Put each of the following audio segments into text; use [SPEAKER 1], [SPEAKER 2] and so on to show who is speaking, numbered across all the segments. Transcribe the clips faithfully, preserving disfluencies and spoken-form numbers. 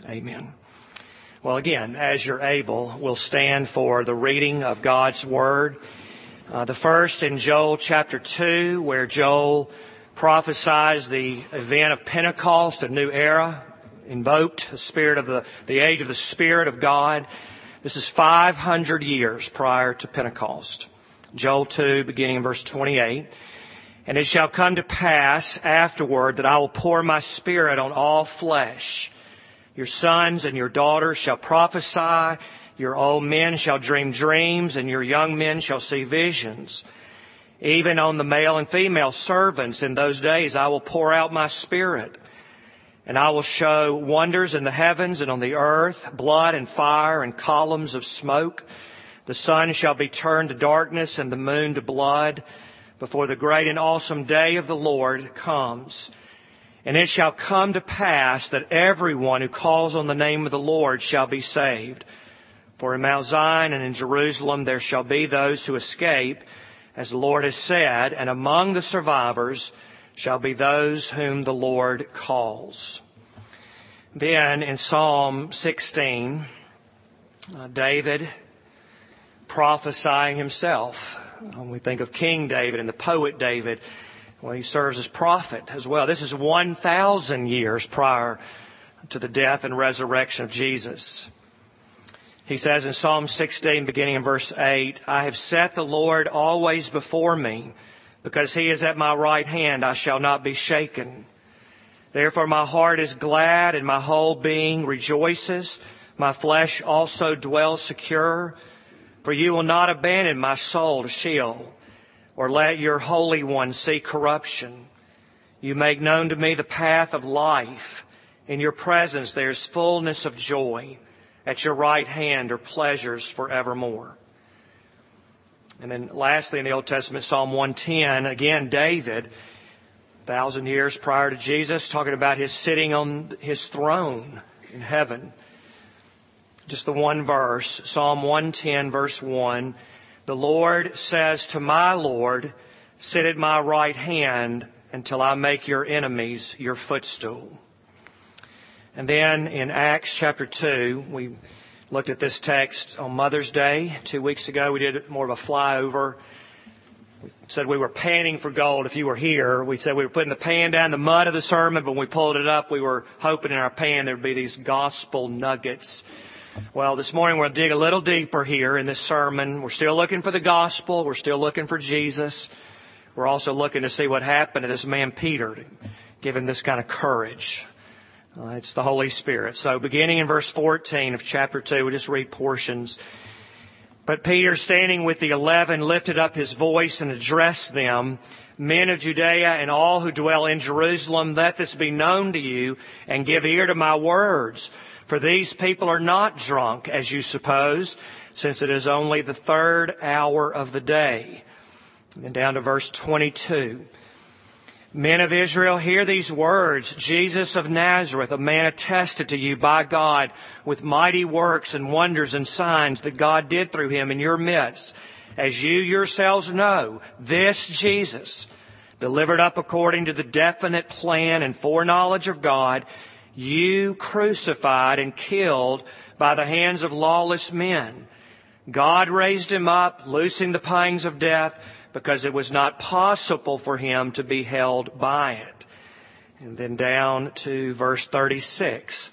[SPEAKER 1] Amen. Well, again, as you're able, we'll stand for the reading of God's Word. Uh, the first in Joel chapter two, where Joel prophesies the event of Pentecost, a new era, invoked the spirit of the, the age of the Spirit of God. This is five hundred years prior to Pentecost. Joel two, beginning in verse twenty-eight. And it shall come to pass afterward that I will pour my Spirit on all flesh. Your sons and your daughters shall prophesy. Your old men shall dream dreams, and your young men shall see visions. Even on the male and female servants in those days I will pour out my Spirit. And I will show wonders in the heavens and on the earth, blood and fire and columns of smoke. The sun shall be turned to darkness and the moon to blood before the great and awesome day of the Lord comes. And it shall come to pass that everyone who calls on the name of the Lord shall be saved. For in Mount Zion and in Jerusalem there shall be those who escape, as the Lord has said, and among the survivors shall be those whom the Lord calls. Then in Psalm sixteen, uh, David prophesying himself. When we think of King David and the poet David, well, he serves as prophet as well. This is one thousand years prior to the death and resurrection of Jesus. He says in Psalm sixteen, beginning in verse eight, I have set the Lord always before me. Because he is at my right hand, I shall not be shaken. Therefore my heart is glad and my whole being rejoices. My flesh also dwells secure. For you will not abandon my soul to Sheol, or let your Holy One see corruption. You make known to me the path of life. In your presence there is fullness of joy. At your right hand are pleasures forevermore. And then lastly in the Old Testament, Psalm one ten, again, David, a thousand years prior to Jesus, talking about his sitting on his throne in heaven. Just the one verse, Psalm one ten, verse one, the Lord says to my Lord, sit at my right hand until I make your enemies your footstool. And then in Acts chapter two, we looked at this text on Mother's Day. Two weeks ago, we did more of a flyover. We said we were panning for gold. If you were here, we said we were putting the pan down in the mud of the sermon, but when we pulled it up, we were hoping in our pan there would be these gospel nuggets. Well, this morning we're going to dig a little deeper here in this sermon. We're still looking for the gospel. We're still looking for Jesus. We're also looking to see what happened to this man Peter, to give him this kind of courage. Uh, it's the Holy Spirit. So beginning in verse fourteen of chapter two, we just read portions. But Peter, standing with the eleven, lifted up his voice and addressed them, Men of Judea and all who dwell in Jerusalem, let this be known to you, and give ear to my words. For these people are not drunk, as you suppose, since it is only the third hour of the day. And then down to verse twenty-two. Men of Israel, hear these words. Jesus of Nazareth, a man attested to you by God with mighty works and wonders and signs that God did through him in your midst. As you yourselves know, this Jesus, delivered up according to the definite plan and foreknowledge of God, you crucified and killed by the hands of lawless men. God raised him up, loosing the pangs of death, because it was not possible for him to be held by it. And then down to verse thirty-six.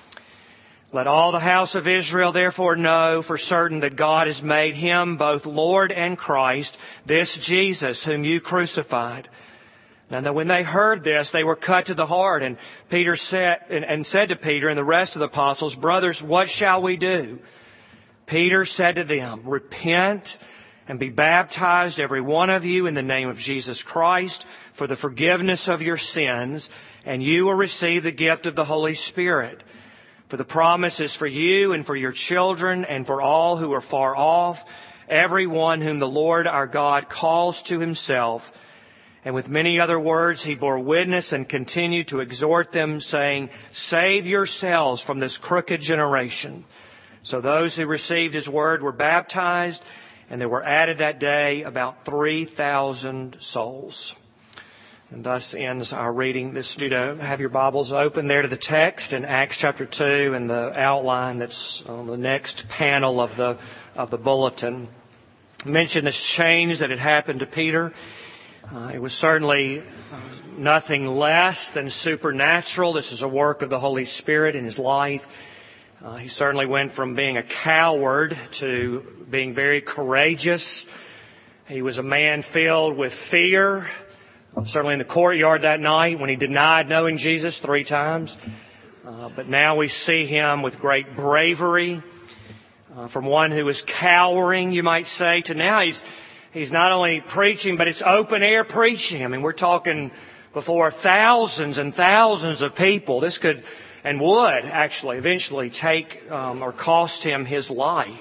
[SPEAKER 1] Let all the house of Israel therefore know for certain that God has made him both Lord and Christ, this Jesus whom you crucified. Now when they heard this, they were cut to the heart, and Peter said, and, and said to Peter and the rest of the apostles, Brothers, what shall we do? Peter said to them, Repent and be baptized, every one of you, in the name of Jesus Christ, for the forgiveness of your sins, and you will receive the gift of the Holy Spirit. For the promise is for you and for your children and for all who are far off, everyone whom the Lord our God calls to himself. And with many other words he bore witness and continued to exhort them, saying, Save yourselves from this crooked generation. So those who received his word were baptized, and there were added that day about three thousand souls. And thus ends our reading. This, you to have your Bibles open there to the text in Acts chapter two and the outline that's on the next panel of the of the bulletin. I mentioned this change that had happened to Peter. Uh, it was certainly nothing less than supernatural. This is a work of the Holy Spirit in his life. Uh, he certainly went from being a coward to being very courageous. He was a man filled with fear. Certainly in the courtyard that night when he denied knowing Jesus three times. Uh, but now we see him with great bravery. Uh, from one who was cowering, you might say, to now he's he's not only preaching, but it's open air preaching. I mean, we're talking before thousands and thousands of people. This could and would actually eventually take um, or cost him his life.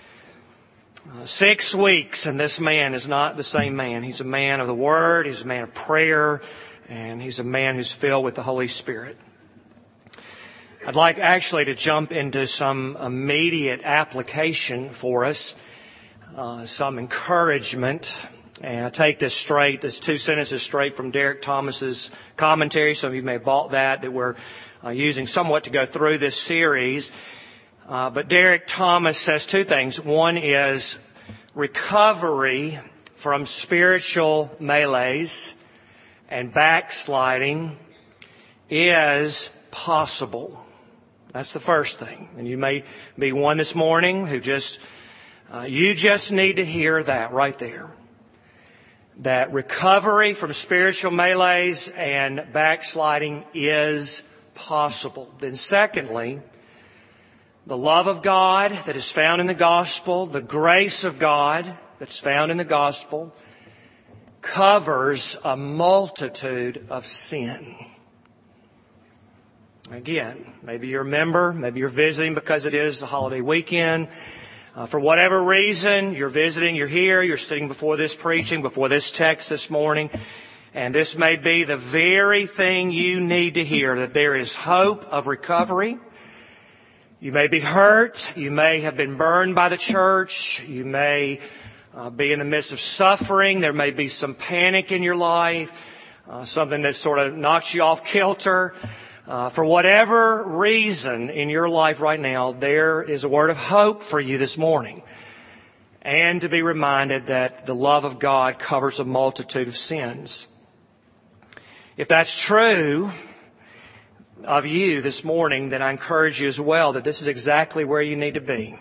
[SPEAKER 1] Uh, six weeks, and this man is not the same man. He's a man of the Word, he's a man of prayer, and he's a man who's filled with the Holy Spirit. I'd like actually to jump into some immediate application for us, uh, some encouragement. And I take this straight, this two sentences straight from Derek Thomas's commentary. Some of you may have bought that, that we're uh, using somewhat to go through this series. Uh, but Derek Thomas says two things. One is recovery from spiritual melees and backsliding is possible. That's the first thing. And you may be one this morning who just, uh, you just need to hear that right there. That recovery from spiritual melees and backsliding is possible. Then secondly, the love of God that is found in the gospel, the grace of God that's found in the gospel, covers a multitude of sin. Again, maybe you're a member, maybe you're visiting because it is the holiday weekend. Uh, for whatever reason, you're visiting, you're here, you're sitting before this preaching, before this text this morning, and this may be the very thing you need to hear, that there is hope of recovery. You may be hurt. You may have been burned by the church. You may uh, be in the midst of suffering. There may be some panic in your life, uh, something that sort of knocks you off kilter. Uh, for whatever reason in your life right now, there is a word of hope for you this morning. And to be reminded that the love of God covers a multitude of sins. If that's true of you this morning, then I encourage you as well that this is exactly where you need to be.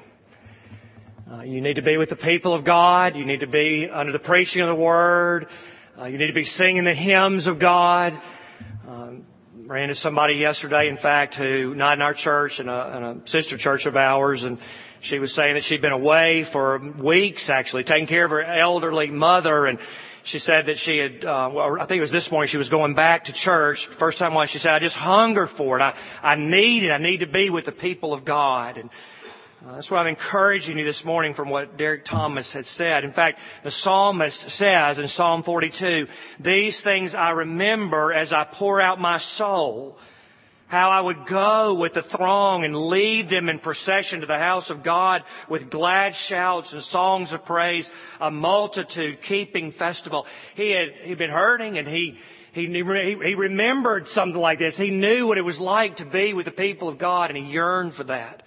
[SPEAKER 1] Uh, you need to be with the people of God. You need to be under the preaching of the Word. Uh, you need to be singing the hymns of God. Um, ran into somebody yesterday, in fact, who, not in our church, in a, in a sister church of ours, and she was saying that she'd been away for weeks, actually, taking care of her elderly mother, and she said that she had, uh, well, I think it was this morning, she was going back to church. First time once, she said, I just hunger for it. I, I need it. I need to be with the people of God. And uh, that's why I'm encouraging you this morning from what Derek Thomas had said. In fact, the psalmist says in Psalm forty-two, these things I remember as I pour out my soul. How I would go with the throng and lead them in procession to the house of God with glad shouts and songs of praise, a multitude keeping festival. He had he'd been hurting, and he he he remembered something like this. He knew what it was like to be with the people of God, and he yearned for that.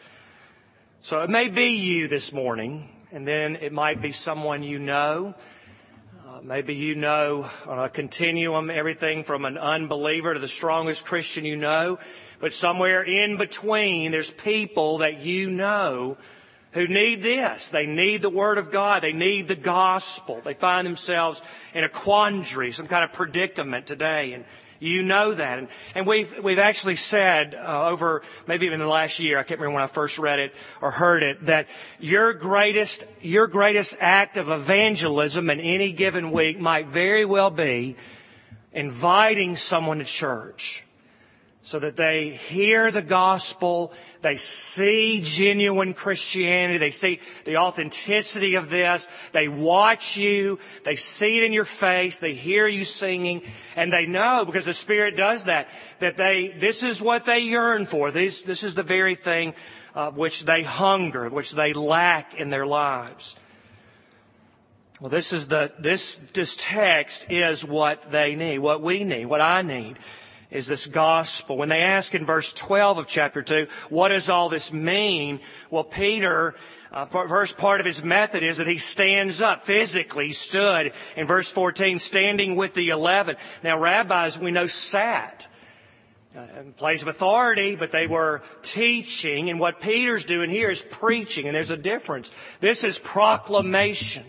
[SPEAKER 1] So it may be you this morning, and then it might be someone you know. Maybe you know on a continuum everything from an unbeliever to the strongest Christian you know. But somewhere in between, there's people that you know who need this. They need the Word of God. They need the gospel. They find themselves in a quandary, some kind of predicament today. And you know that. And, and we've, we've actually said uh, over maybe even the last year, I can't remember when I first read it or heard it, that your greatest, your greatest act of evangelism in any given week might very well be inviting someone to church so that they hear the gospel, they see genuine Christianity, they see the authenticity of this, they watch you, they see it in your face, they hear you singing, and they know, because the Spirit does that, that they, this is what they yearn for. This, this is the very thing uh, which they hunger, which they lack in their lives. Well, this is the this this text is what they need, what we need, what I need, is this gospel. When they ask in verse twelve of chapter two, what does all this mean? Well, Peter, uh, first part of his method is that he stands up physically. He stood in verse fourteen, standing with the eleven. Now, rabbis we know sat in place of authority, but they were teaching. And what Peter's doing here is preaching, and there's a difference. This is proclamation.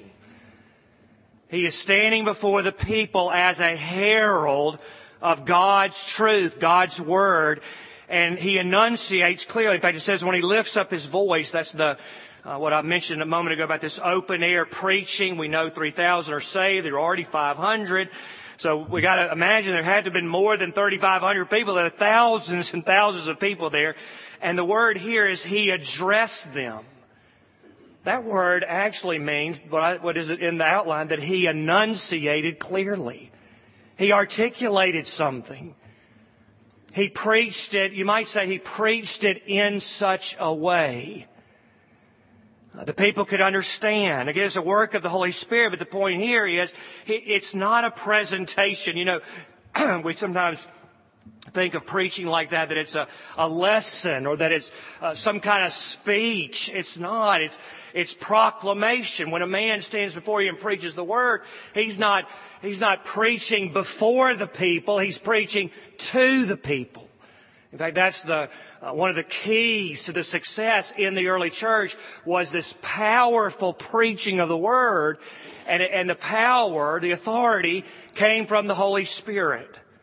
[SPEAKER 1] He is standing before the people as a herald of God's truth, God's Word, and he enunciates clearly. In fact, it says when he lifts up his voice, that's the uh, what I mentioned a moment ago about this open air preaching. We know three thousand are saved. There are already five hundred. So we got to imagine there had to have been more than thirty-five hundred people. There are thousands and thousands of people there. And the word here is he addressed them. That word actually means, what is it in the outline, that he enunciated clearly. He articulated something. He preached it, you might say he preached it in such a way uh, the people could understand. Again, it's a work of the Holy Spirit, but the point here is it's not a presentation. You know, we sometimes think of preaching like that, that it's a, a lesson or that it's uh, some kind of speech. It's not. It's, it's proclamation. When a man stands before you and preaches the Word, he's not, he's not preaching before the people. He's preaching to the people. In fact, that's the, uh, one of the keys to the success in the early church was this powerful preaching of the Word. And, and the power, the authority came from the Holy Spirit.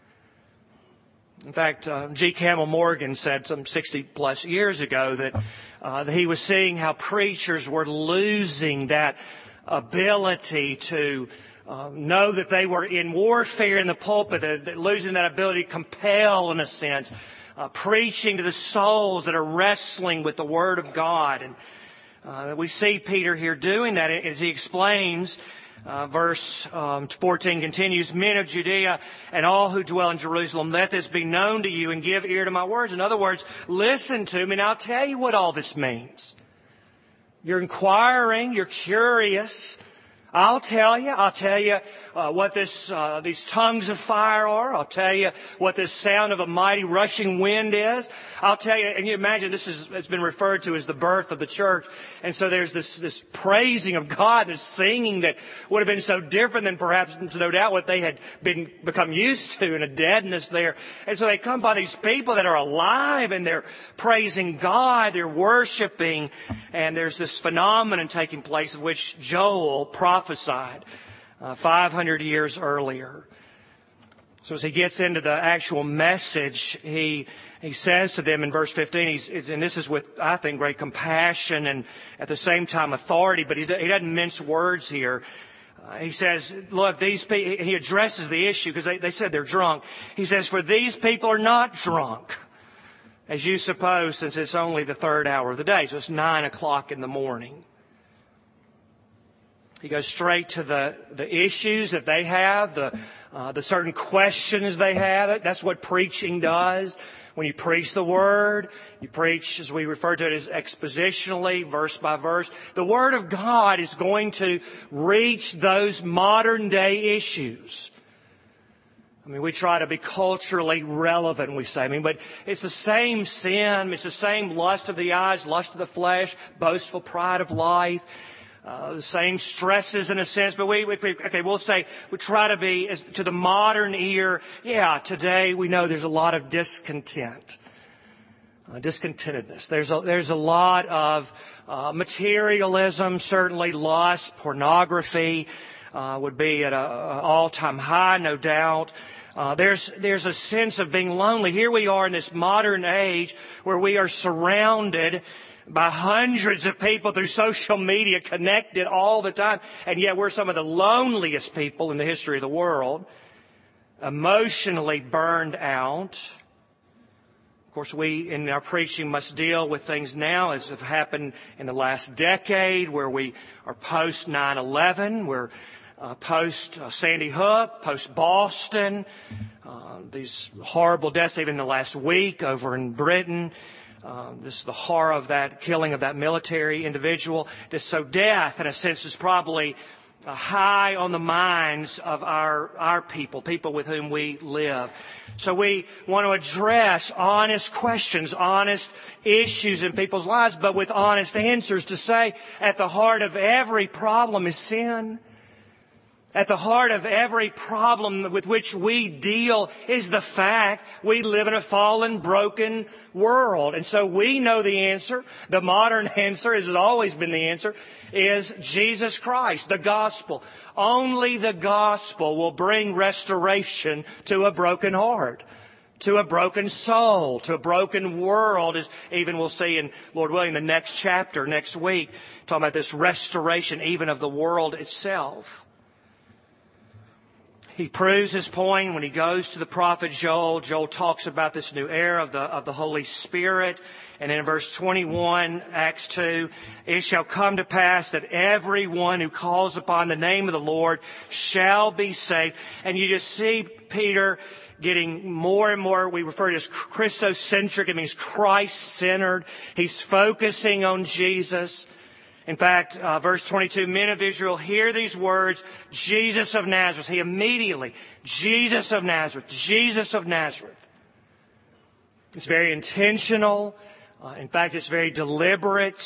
[SPEAKER 1] In fact, uh, G. Campbell Morgan said some sixty plus years ago that, uh, that he was seeing how preachers were losing that ability to uh, know that they were in warfare in the pulpit, that, that losing that ability to compel, in a sense, uh, preaching to the souls that are wrestling with the Word of God. And uh, we see Peter here doing that as he explains. Uh, verse um, fourteen continues, men of Judea and all who dwell in Jerusalem, let this be known to you and give ear to my words. In other words, listen to me and I'll tell you what all this means. You're inquiring, you're curious. I'll tell you. I'll tell you uh, what this uh, these tongues of fire are. I'll tell you what this sound of a mighty rushing wind is. I'll tell you, and you imagine this is it's been referred to as the birth of the church. And so there's this this praising of God, this singing that would have been so different than perhaps, no doubt, what they had been become used to, and a deadness there. And so they come by these people that are alive and they're praising God, they're worshiping, and there's this phenomenon taking place of which Joel prophesied uh, five hundred years earlier. So as he gets into the actual message, he he says to them in verse fifteen, he's, and this is with, I think, great compassion and at the same time authority, but he, he doesn't mince words here. Uh, he says, look, these people, he addresses the issue because they, they said they're drunk. He says, for these people are not drunk, as you suppose, since it's only the third hour of the day, so it's nine o'clock in the morning. He goes straight to the, the issues that they have, the, uh, the certain questions they have. That's what preaching does. When you preach the Word, you preach, as we refer to it as expositionally, verse by verse. The Word of God is going to reach those modern day issues. I mean, we try to be culturally relevant, we say. I mean, but it's the same sin. It's the same lust of the eyes, lust of the flesh, boastful pride of life. Uh, the same stresses in a sense, but we, we, okay, we'll say we try to be, as, to the modern ear, yeah, today we know there's a lot of discontent, uh, discontentedness. There's a, there's a lot of uh, materialism, certainly lust, pornography uh, would be at an all-time high, no doubt. Uh, there's, there's a sense of being lonely. Here we are in this modern age where we are surrounded by hundreds of people through social media, connected all the time. And yet we're some of the loneliest people in the history of the world. Emotionally burned out. Of course, we in our preaching must deal with things now as have happened in the last decade, where we are post nine eleven, we're uh, post uh, Sandy Hook, post Boston, uh, these horrible deaths even in the last week over in Britain. Uh, this is the horror of that killing of that military individual. This, so death, in a sense, is probably uh, high on the minds of our, our people, people with whom we live. So we want to address honest questions, honest issues in people's lives, but with honest answers to say at the heart of every problem is sin. At the heart of every problem with which we deal is the fact we live in a fallen, broken world. And so we know the answer. The modern answer, as has always been the answer, is Jesus Christ, the gospel. Only the gospel will bring restoration to a broken heart, to a broken soul, to a broken world, as even we'll see in, Lord willing, the next chapter next week, talking about this restoration even of the world itself. He proves his point when he goes to the prophet Joel. Joel talks about this new era of the, of the Holy Spirit. And in verse twenty-one, Acts two, it shall come to pass that everyone who calls upon the name of the Lord shall be saved. And you just see Peter getting more and more, we refer to as Christocentric. It means Christ-centered. He's focusing on Jesus. In fact, uh, verse twenty-two, men of Israel, hear these words, Jesus of Nazareth. He immediately, Jesus of Nazareth, Jesus of Nazareth. It's very intentional. Uh, in fact, it's very deliberate.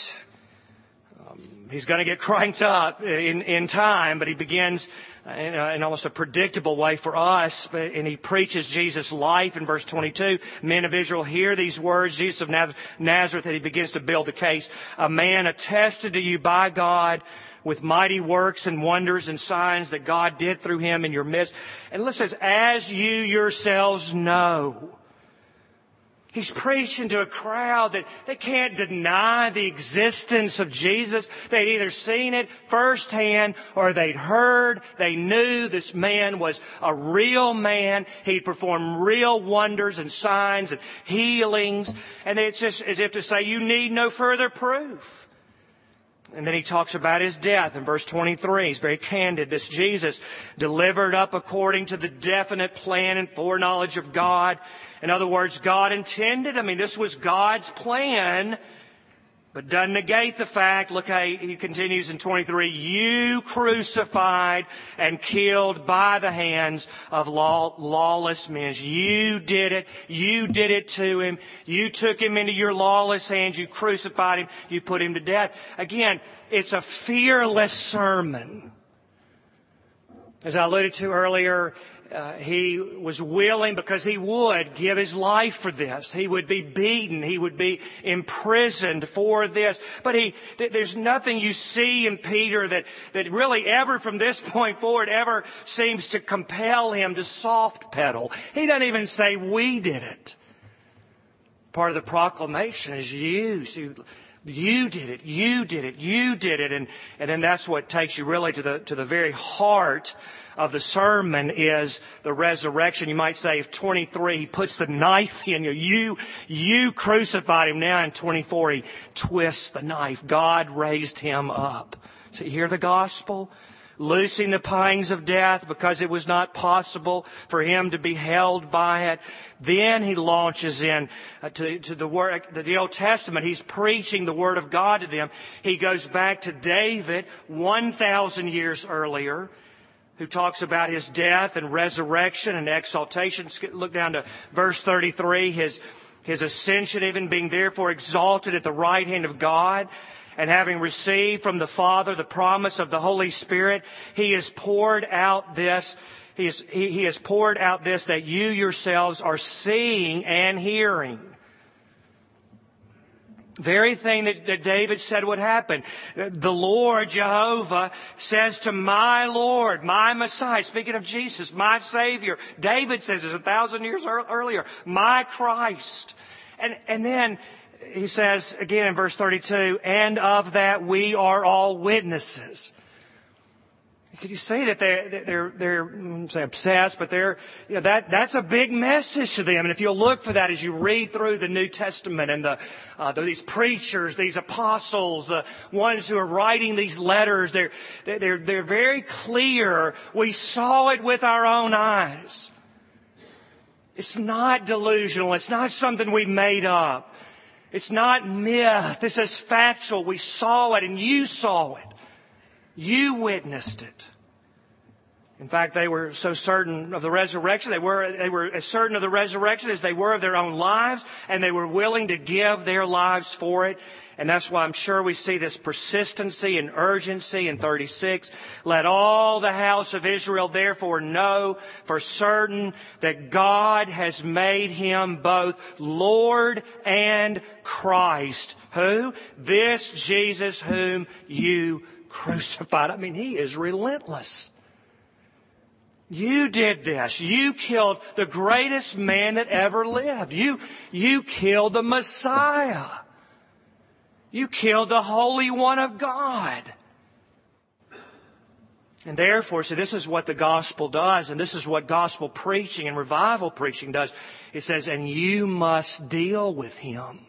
[SPEAKER 1] Um, he's going to get cranked up in, in time, but he begins in, a, in almost a predictable way for us. But, and he preaches Jesus' life in verse twenty-two. Men of Israel, hear these words, Jesus of Nazareth, and he begins to build the case. A man attested to you by God with mighty works and wonders and signs that God did through him in your midst. And listen, as you yourselves know. He's preaching to a crowd that they can't deny the existence of Jesus. They'd either seen it firsthand or they'd heard, they knew this man was a real man. He'd performed real wonders and signs and healings. And it's just as if to say, you need no further proof. And then he talks about his death in verse twenty-three. He's very candid. This Jesus delivered up according to the definite plan and foreknowledge of God. In other words, God intended. I mean, this was God's plan. But doesn't negate the fact, look how he continues in twenty-three, you crucified and killed by the hands of law, lawless men. You did it. You did it to him. You took him into your lawless hands. You crucified him. You put him to death. Again, it's a fearless sermon. As I alluded to earlier, Uh, he was willing, because he would give his life for this. He would be beaten. He would be imprisoned for this. But he, th- there's nothing you see in Peter that, that really ever from this point forward ever seems to compel him to soft pedal. He doesn't even say, we did it. Part of the proclamation is you. See, you did it. You did it. You did it. And, and then that's what takes you really to the, to the very heart of the sermon is the resurrection. You might say if twenty-three, he puts the knife in you. You, you crucified him. Now in twenty-four, he twists the knife. God raised him up. So you hear the gospel? Loosing the pangs of death because it was not possible for him to be held by it. Then he launches in uh, to, to the word, the Old Testament. He's preaching the Word of God to them. He goes back to David one thousand years earlier, who talks about his death and resurrection and exaltation. Look down to verse thirty-three. His, his ascension, even being therefore exalted at the right hand of God, and having received from the Father the promise of the Holy Spirit, He has poured out this, He has, he, he has poured out this that you yourselves are seeing and hearing. Very thing that, that David said would happen. The Lord, Jehovah, says to my Lord, my Messiah, speaking of Jesus, my Savior. David says this a thousand years earlier, my Christ. And, and then he says again in verse thirty-two, and of that we are all witnesses. Could you see that they're, they're, they're, I'm say obsessed, but they're, you know, that, that's a big message to them. And if you'll look for that as you read through the New Testament and the, uh, these preachers, these apostles, the ones who are writing these letters, they're, they're, they're very clear. We saw it with our own eyes. It's not delusional. It's not something we made up. It's not myth. This is factual. We saw it and you saw it. You witnessed it. In fact, they were so certain of the resurrection, they were, they were as certain of the resurrection as they were of their own lives, and they were willing to give their lives for it. And that's why I'm sure we see this persistency and urgency in thirty-six. Let all the house of Israel therefore know for certain that God has made Him both Lord and Christ. Who? This Jesus whom you crucified. I mean, He is relentless. You did this. You killed the greatest man that ever lived. You, you killed the Messiah. You killed the Holy One of God. And therefore, see, this is what the gospel does, and this is what gospel preaching and revival preaching does. It says, and you must deal with Him.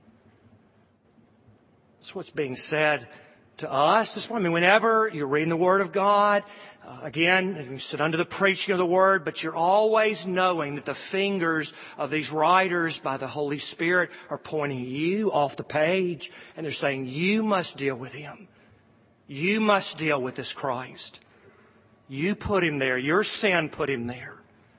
[SPEAKER 1] That's what's being said to us this morning. I mean, whenever you're reading the Word of God, uh, again, you sit under the preaching of the Word, but you're always knowing that the fingers of these writers by the Holy Spirit are pointing you off the page, and they're saying, you must deal with Him. You must deal with this Christ. You put Him there. Your sin put Him there.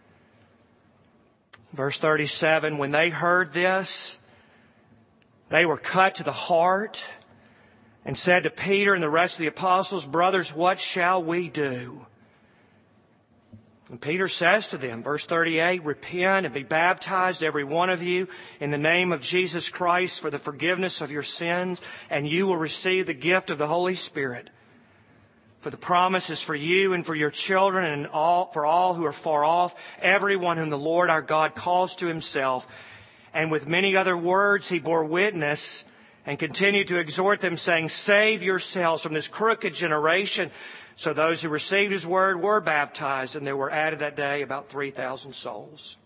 [SPEAKER 1] Verse thirty-seven, when they heard this, they were cut to the heart and said to Peter and the rest of the apostles, brothers, what shall we do? And Peter says to them, verse thirty-eight, repent and be baptized, every one of you, in the name of Jesus Christ for the forgiveness of your sins, and you will receive the gift of the Holy Spirit. For the promise is for you and for your children and all, for all who are far off, everyone whom the Lord our God calls to Himself. And with many other words He bore witness and continued to exhort them, saying, save yourselves from this crooked generation. So those who received His word were baptized, and there were added that day about three thousand souls.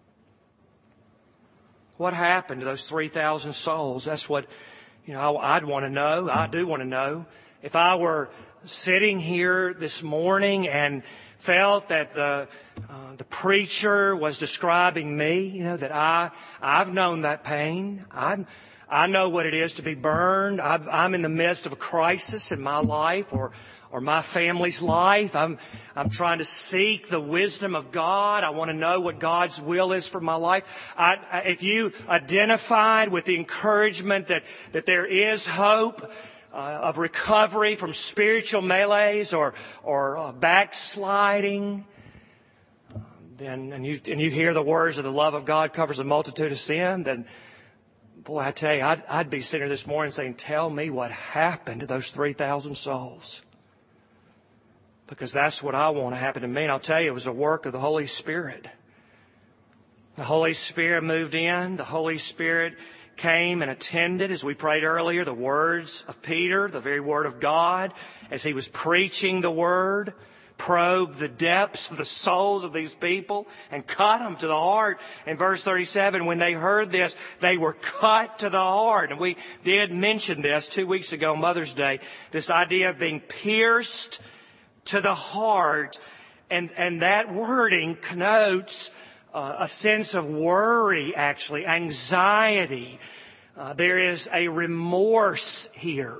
[SPEAKER 1] What happened to those three thousand souls? That's what, you know, I'd want to know. I do want to know. If I were sitting here this morning and felt that the uh, the preacher was describing me, you know, that I I've known that pain. I I know what it is to be burned. I've, I'm in the midst of a crisis in my life or or my family's life. I'm I'm trying to seek the wisdom of God. I want to know what God's will is for my life. I, I, if you identified with the encouragement that that there is hope Uh, of recovery from spiritual melees or or uh, backsliding, then and you and you hear the words of the love of God covers a multitude of sin, then boy, I tell you, I'd, I'd be sitting here this morning saying, "Tell me what happened to those three thousand souls," because that's what I want to happen to me. And I'll tell you, it was a work of the Holy Spirit. The Holy Spirit moved in. The Holy Spirit came and attended, as we prayed earlier, the words of Peter, the very Word of God, as he was preaching the Word, probed the depths of the souls of these people and cut them to the heart. In verse thirty-seven, when they heard this, they were cut to the heart. And we did mention this two weeks ago, Mother's Day, this idea of being pierced to the heart. And, and that wording connotes Uh, a sense of worry, actually, anxiety. Uh, there is a remorse here.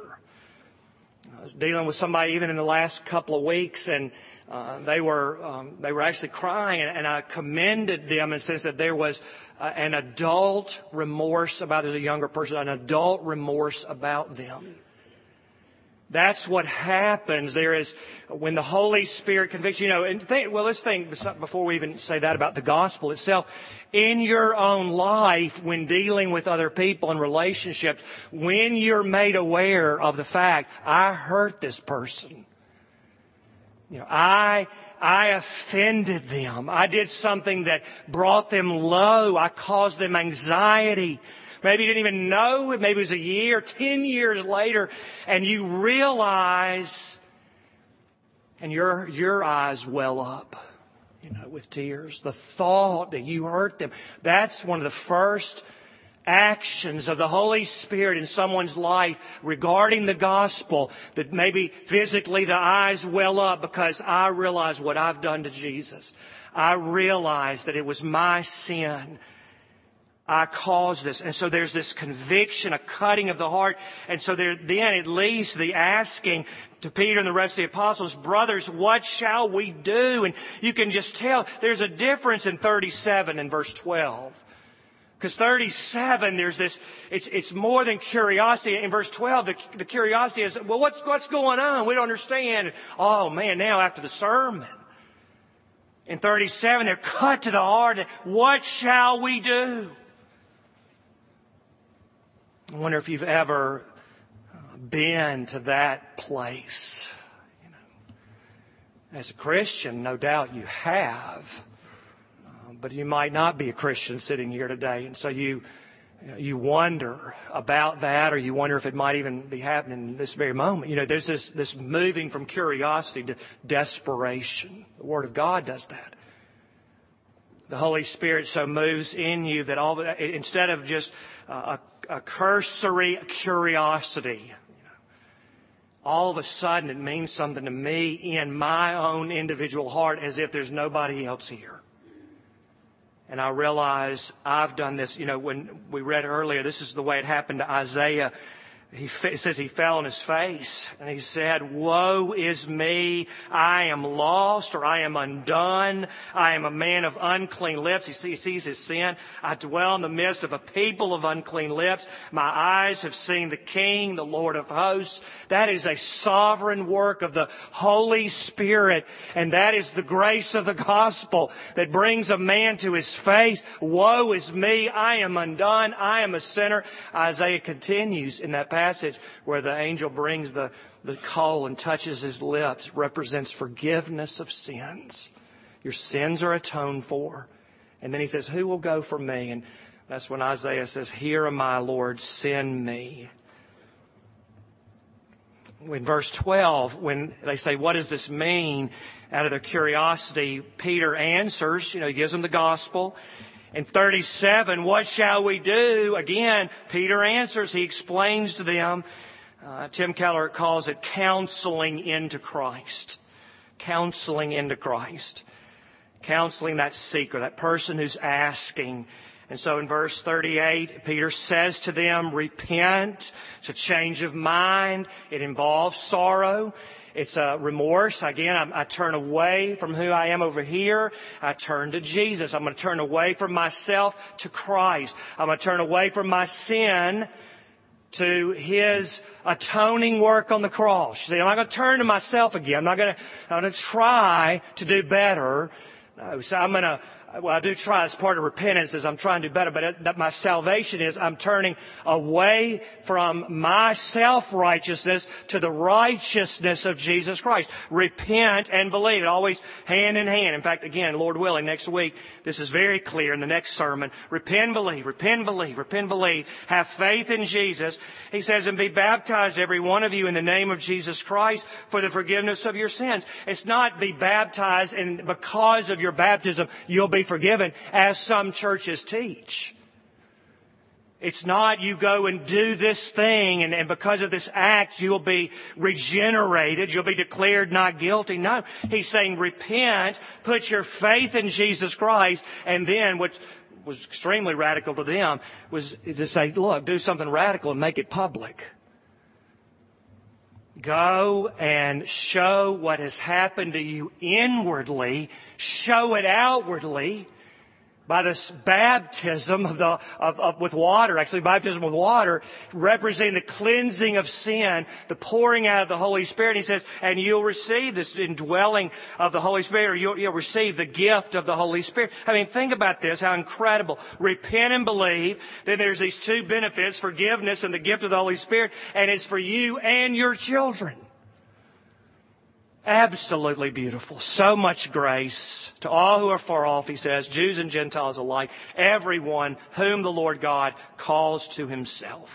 [SPEAKER 1] I was dealing with somebody even in the last couple of weeks, and uh, they were um, they were actually crying, and, and I commended them and said that there was uh, an adult remorse about. There's a younger person, an adult remorse about them. That's what happens. There is, when the Holy Spirit convicts you, you know, and think, well, let's think, before we even say that about the gospel itself, in your own life, when dealing with other people and relationships, when you're made aware of the fact, I hurt this person. You know, I, I offended them. I did something that brought them low. I caused them anxiety. Maybe you didn't even know it. Maybe it was a year, ten years later, and you realize, and your your eyes well up, you know, with tears. The thought that you hurt them. That's one of the first actions of the Holy Spirit in someone's life regarding the gospel, that maybe physically the eyes well up because I realize what I've done to Jesus. I realize that it was my sin I caused this. And so there's this conviction, a cutting of the heart. And so there, then it leads to the asking to Peter and the rest of the apostles, brothers, what shall we do? And you can just tell there's a difference in thirty-seven and verse twelve. Because thirty-seven, there's this, it's, it's more than curiosity. In verse twelve, the, the curiosity is, well, what's, what's going on? We don't understand. Oh man, now after the sermon. In thirty-seven, they're cut to the heart. What shall we do? I wonder if you've ever been to that place. You know, as a Christian, no doubt you have. Uh, but you might not be a Christian sitting here today. And so you, you wonder about that, or you wonder if it might even be happening in this very moment. You know, there's this, this moving from curiosity to desperation. The Word of God does that. The Holy Spirit so moves in you that all instead of just a, a cursory curiosity, you know, all of a sudden it means something to me in my own individual heart as if there's nobody else here. And I realize I've done this. You know, when we read earlier, this is the way it happened to Isaiah. He, it says he fell on his face and he said, woe is me, I am lost, or I am undone. I am a man of unclean lips. He sees his sin. I dwell in the midst of a people of unclean lips. My eyes have seen the King, the Lord of hosts. That is a sovereign work of the Holy Spirit. And that is the grace of the gospel that brings a man to his face. Woe is me, I am undone. I am a sinner. Isaiah continues in that passage. passage where the angel brings the, the coal and touches his lips, represents forgiveness of sins. Your sins are atoned for. And then he says, who will go for me? And that's when Isaiah says, here am I, Lord, send me. In verse twelve, when they say, what does this mean? Out of their curiosity, Peter answers, you know, he gives them the gospel. In thirty-seven, what shall we do? Again, Peter answers. He explains to them. Uh, Tim Keller calls it counseling into Christ. Counseling into Christ. Counseling that seeker, that person who's asking. And so in verse thirty-eight, Peter says to them, repent. It's a change of mind. It involves sorrow. It's a remorse. Again, I, I turn away from who I am over here. I turn to Jesus. I'm going to turn away from myself to Christ. I'm going to turn away from my sin to His atoning work on the cross. See, I'm not going to turn to myself again. I'm not going to, I'm going to try to do better. No, so I'm going to, well, I do try as part of repentance as I'm trying to do better, but it, that my salvation is I'm turning away from my self-righteousness to the righteousness of Jesus Christ. Repent and believe. It always hand in hand. In fact, again, Lord willing, next week, this is very clear in the next sermon. Repent, believe, repent, believe, repent, believe. Have faith in Jesus. He says, and be baptized, every one of you, in the name of Jesus Christ for the forgiveness of your sins. It's not be baptized and because of your baptism, you'll be forgiven, as some churches teach. It's not you go and do this thing and, and because of this act you'll be regenerated, you'll be declared not guilty. No, he's saying repent, put your faith in Jesus Christ, and then what was extremely radical to them was to say, look, do something radical and make it public. Go and show what has happened to you inwardly. Show it outwardly by this baptism of the of, of with water. Actually, baptism with water representing the cleansing of sin, the pouring out of the Holy Spirit. He says, and you'll receive this indwelling of the Holy Spirit, or you'll, you'll receive the gift of the Holy Spirit. I mean, think about this, how incredible. Repent and believe. Then there's these two benefits, forgiveness and the gift of the Holy Spirit, and it's for you and your children. Absolutely beautiful. So much grace to all who are far off, he says, Jews and Gentiles alike, everyone whom the Lord God calls to Himself.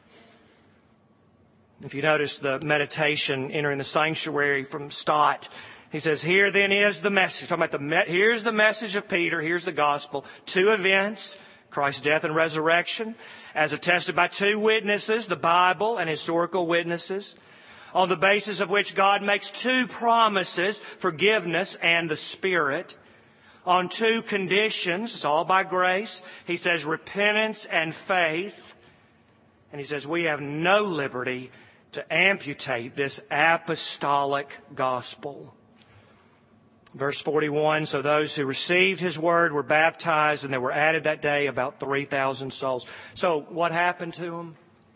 [SPEAKER 1] If you notice the meditation entering the sanctuary from Stott, he says, here then is the message. Talking about the me- here's the message of Peter, here's the gospel. Two events, Christ's death and resurrection, as attested by two witnesses, the Bible and historical witnesses, on the basis of which God makes two promises, forgiveness and the Spirit. on two conditions. It's all by grace. He says repentance and faith. And he says we have no liberty to amputate this apostolic gospel. Verse forty-one, so those who received His word were baptized, and there were added that day about three thousand souls. So what happened to them?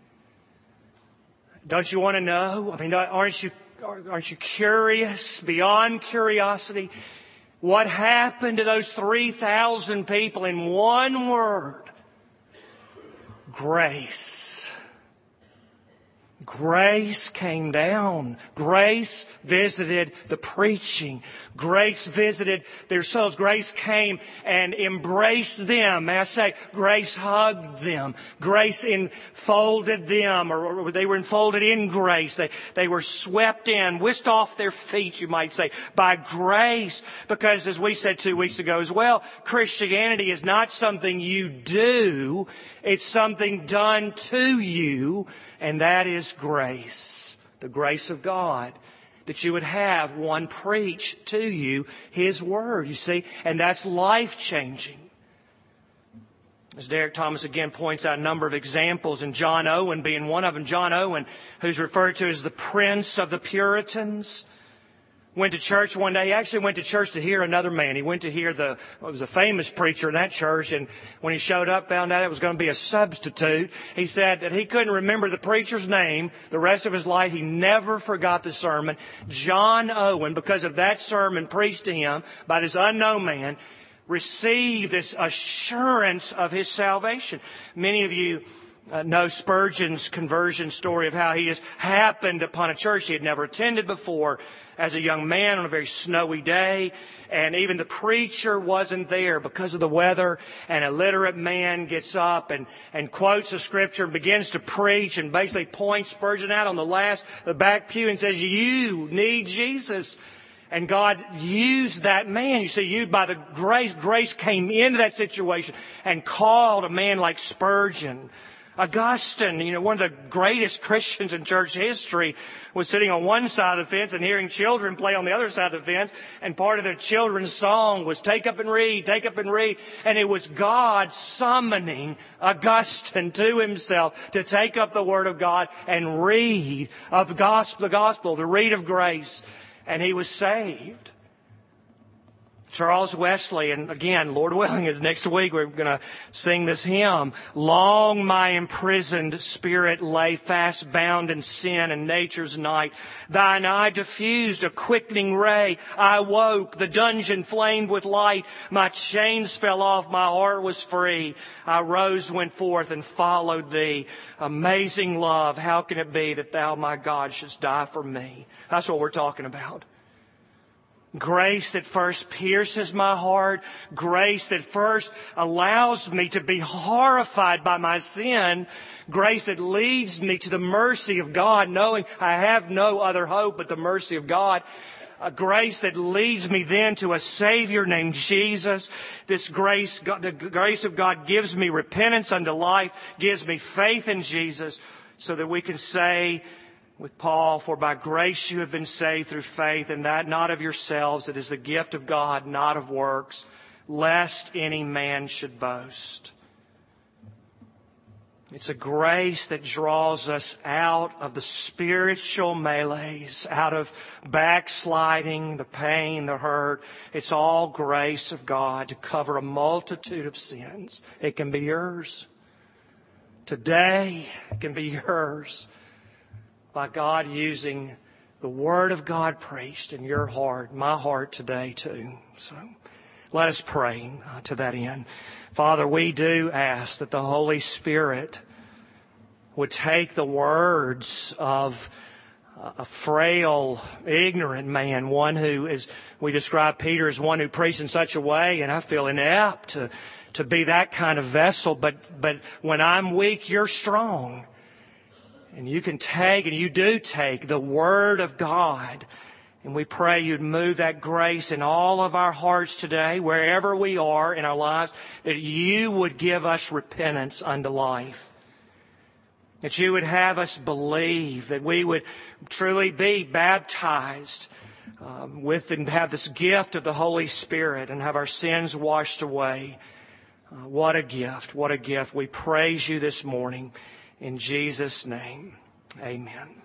[SPEAKER 1] Don't you want to know? I mean, aren't you, aren't you curious, beyond curiosity? What happened to those three thousand people in one word? Grace. Grace came down. Grace visited the preaching. Grace visited their souls. Grace came and embraced them. May I say, grace hugged them. Grace enfolded them, or, or they were enfolded in grace. They, they were swept in, whisked off their feet, you might say, by grace. Because as we said two weeks ago as well, Christianity is not something you do. It's something done to you, and that is grace, the grace of God, that you would have one preach to you His Word, you see, and that's life-changing. As Derek Thomas again points out a number of examples, and John Owen being one of them. John Owen, who's referred to as the Prince of the Puritans, went to church one day. He actually went to church to hear another man. He went to hear the, it was a famous preacher in that church, and when he showed up, found out it was going to be a substitute. He said that he couldn't remember the preacher's name the rest of his life. He never forgot the sermon. John Owen, because of that sermon preached to him by this unknown man, received this assurance of his salvation. Many of you Uh, know Spurgeon's conversion story of how he has happened upon a church he had never attended before as a young man on a very snowy day, and even the preacher wasn't there because of the weather, and a literate man gets up and, and quotes the scripture and begins to preach and basically points Spurgeon out on the last, the back pew, and says, you need Jesus. And God used that man. You see, used by the grace. Grace came into that situation and called a man like Spurgeon. Augustine, you know, one of the greatest Christians in church history, was sitting on one side of the fence and hearing children play on the other side of the fence. And part of their children's song was, take up and read, take up and read. And it was God summoning Augustine to Himself to take up the Word of God and read of the gospel, the gospel, to read of grace. And he was saved. Charles Wesley, and again, Lord willing, is next week we're going to sing this hymn. Long my imprisoned spirit lay fast bound in sin and nature's night. Thine eye diffused a quickening ray. I woke, the dungeon flamed with light. My chains fell off, my heart was free. I rose, went forth, and followed Thee. Amazing love, how can it be that Thou, my God, shouldst die for me? That's what we're talking about. Grace that first pierces my heart. Grace that first allows me to be horrified by my sin. Grace that leads me to the mercy of God, knowing I have no other hope but the mercy of God. A grace that leads me then to a Savior named Jesus. This grace, the grace of God gives me repentance unto life, gives me faith in Jesus, so that we can say with Paul, for by grace you have been saved through faith, and that not of yourselves, it is the gift of God, not of works, lest any man should boast. It's a grace that draws us out of the spiritual melees, out of backsliding, the pain, the hurt. It's all grace of God to cover a multitude of sins. It can be yours. Today, it can be yours. By God using the Word of God preached in your heart, my heart today too. So let us pray to that end. Father, we do ask that the Holy Spirit would take the words of a frail, ignorant man, one who is, we describe Peter as one who preached in such a way, and I feel inept to, to be that kind of vessel, but, but when I'm weak, you're strong. And you can take, and you do take, the Word of God. And we pray You'd move that grace in all of our hearts today, wherever we are in our lives, that You would give us repentance unto life. That You would have us believe, that we would truly be baptized um, with and have this gift of the Holy Spirit and have our sins washed away. Uh, what a gift. What a gift. We praise you this morning. In Jesus' name, amen.